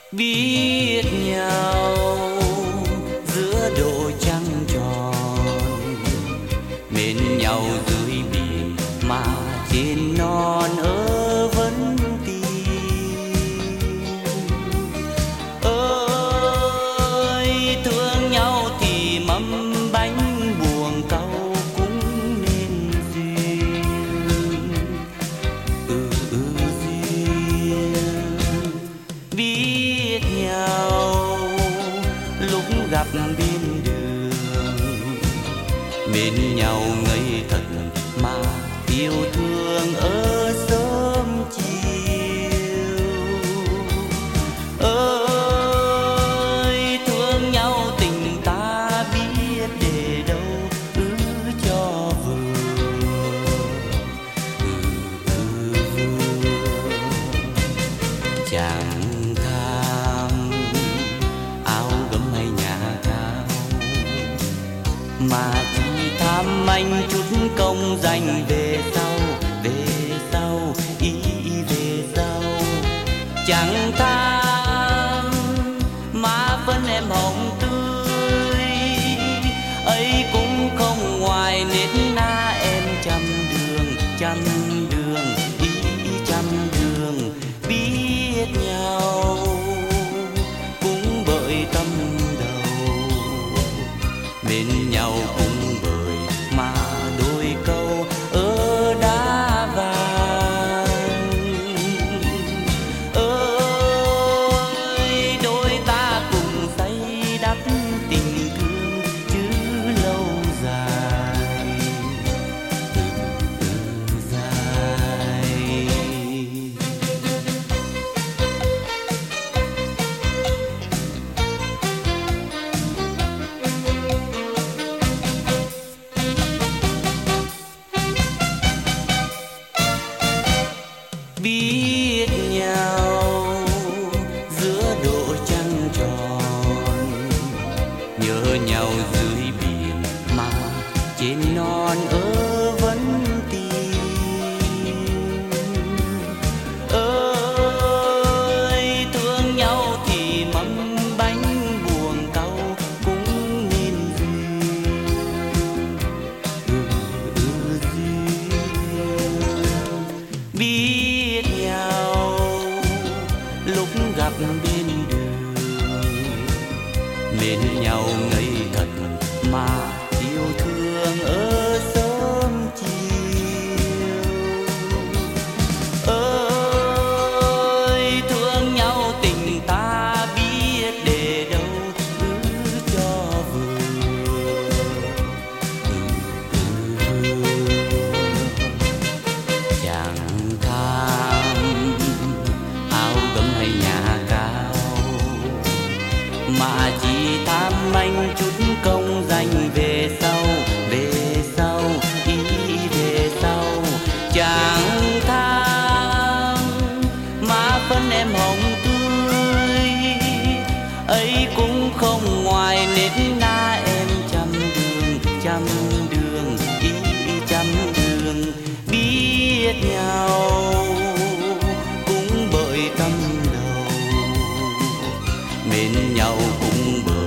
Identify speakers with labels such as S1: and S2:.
S1: biết nhau giữa độ trăng tròn, mến nhau dưới biển mà trên non ơ vẫn tìm. Ơi thương nhau thì mâm bánh buồng cau cũng nên duyên. Duyên biết nhau lúc gặp bên đường, mến nhau ngây thật mà yêu thương ở sớm chiều. Ơi thương nhau tình ta biết để đâu cho vừa. Chẳng tham áo gấm hay nhà cao, mà chỉ tham anh chút công danh về sau, ý về sau. Chẳng tham má phấn em hồng tươi, ấy cũng không ngoài nết na em trăm đường, ý trăm đường. Biết nhau cũng bởi tâm đầu, mến nhau cũng bởi mà đôi câu ở đá vàng. Ơi đôi ta cùng xây đắp tình thương chứ lâu dài, dài. Biết nhau giữa độ trăng tròn, nhớ nhau dưới biển mà trên non ơ vẫn tìm. Ơi thương nhau thì mâm bánh buồng cau cũng nên duyên. Biết nhau lúc gặp bên đường, mến nhau ngây thật mà yêu thương ở sớm chiều. Ơi thương nhau tình ta biết để đâu cho vừa. Chẳng tham áo gấm hay nhà cao, mà chỉ tham anh chút công danh về sau, ý về sau. Chẳng tham má phấn em hồng tươi, ấy cũng không ngoài nết na em trăm đường, ý trăm đường. Biết nhau cũng bởi tâm đầu, mến nhau cũng bởi